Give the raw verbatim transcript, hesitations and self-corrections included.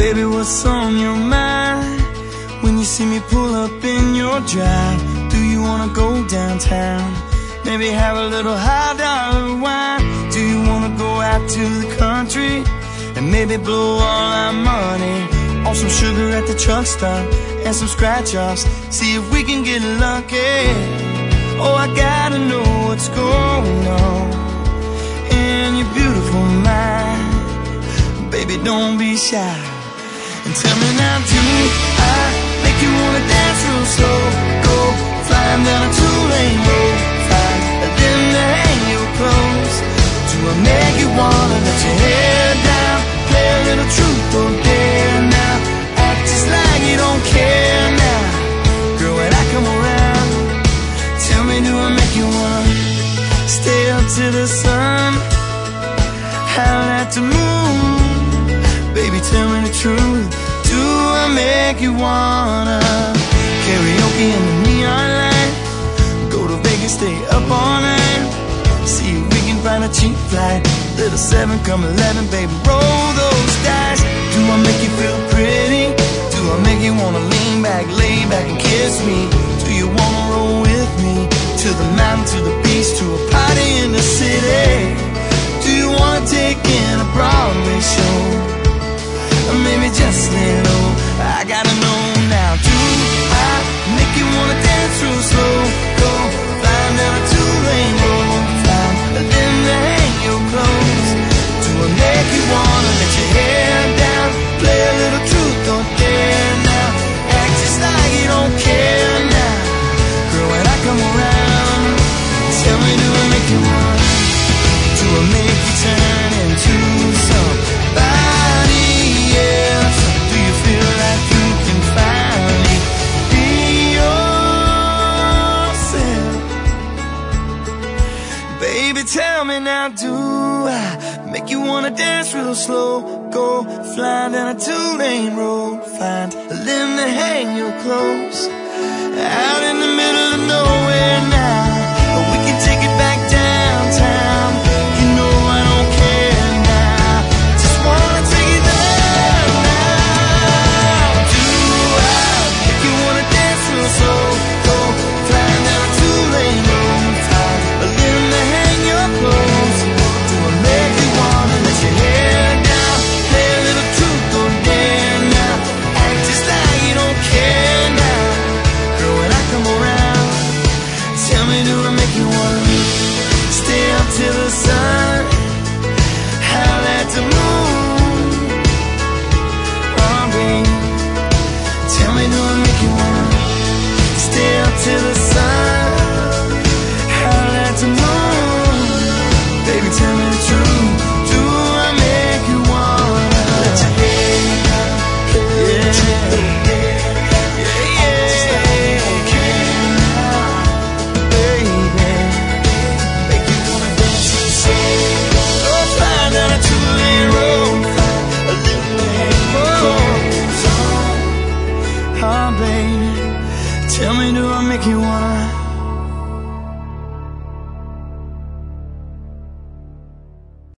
Baby, what's on your mind? When you see me pull up in your drive, do you wanna go downtown? Maybe have a little high dollar wine. Do you wanna go out to the country and maybe blow all our money on some sugar at the truck stop and some scratch-offs? See if we can get lucky. Oh, I gotta know what's going on in your beautiful mind. Baby, don't be shy and tell me now, do I make you wanna dance real slow? Go flying down a two-lane road, find a limb to hang your clothes. Do I make you wanna let your hair down, play a little truth or dare now, act just like you don't care now? Girl, when I come around, tell me, do I make you wanna stay up to the sun, howl at the moon? Baby, tell me the truth, do I make you wanna karaoke in the neon light, go to Vegas, stay up all night, see if we can find a cheap flight, little seven come eleven, baby, roll those dice. Do I make you feel pretty? Do I make you wanna lean back, lay back and kiss me? Do you wanna roll with me to the mountain, to the beach, to a party in the city? Do you wanna take in a Broadway show? Or maybe just lay low, I gotta know now. Do I make you wanna dance real slow? Go flying down a two-lane road, find a limb to hang your clothes. Do I make you wanna let your hair down, play a little truth or dare now, act just like you don't care now? Girl, when I come around, tell me, do I make you wanna, do I make you turn into somebody else? Do you feel like you can finally be yourself? Baby, tell me now, do I make you wanna dance real slow? Go flying down a two-lane road, find a limb to hang your clothes out in the